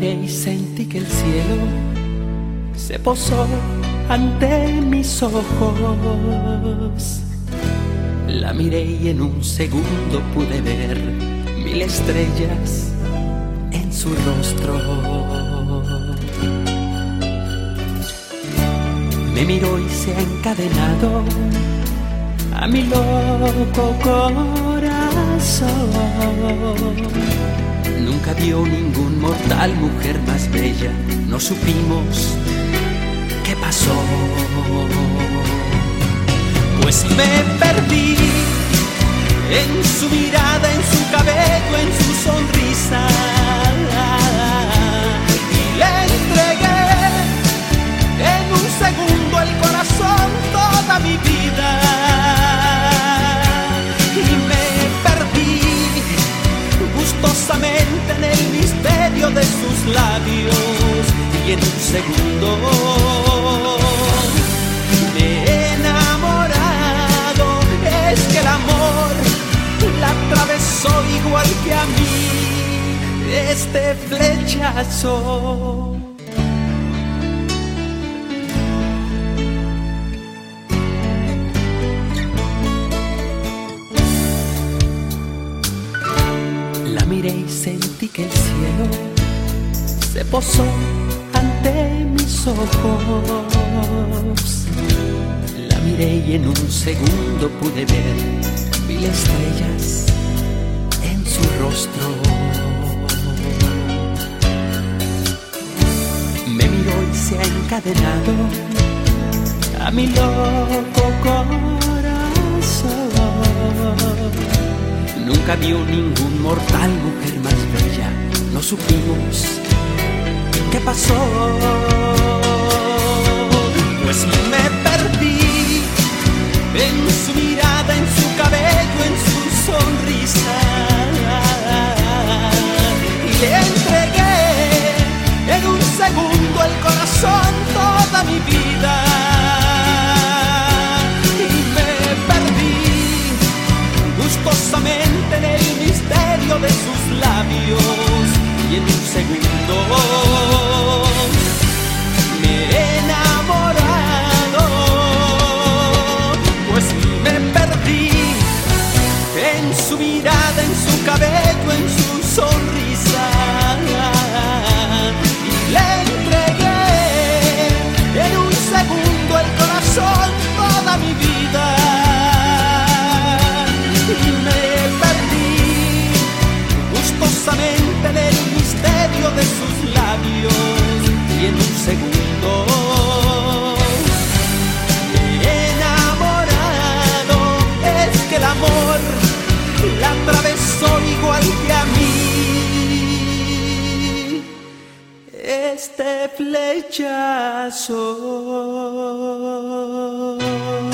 miré y sentí que el cielo se posó ante mis ojos. La miré y en un segundo pude ver 1000 estrellas en su rostro. Me miró y se ha encadenado a mi loco corazón. Nunca vio ningún mortal mujer más bella, no supimos qué pasó. Pues me perdí en su mirada, en su cabello, en su sonrisa, y le entregué en un segundo el corazón, toda mi vida. Y me perdí gustosamente en el misterio de sus labios, y en un segundo me he enamorado. Es que el amor la atravesó igual que a mí este flechazo. La miré y sentí que el cielo se posó ante mis ojos. La miré y en un segundo pude ver 1000 estrellas en su rostro. Me miró y se ha encadenado a mi loco corazón. Nunca vio ningún mortal mujer más bella, no supimos qué pasó. Pues me perdí en su mirada, en su cabello, en su sonrisa, y le entregué en un segundo el corazón, toda mi vida. Y me perdí gustosamente en el misterio de sus labios, y en un segundo me he enamorado. Pues me perdí en su mirada, en su cabello, en su sonrisa, y le entregué en un segundo el corazón, toda mi vida. Y me perdí gustosamente en el misterio de sus labios, y en un segundo me he enamorado. Es que el amor la atravesó igual que a mí este flechazo.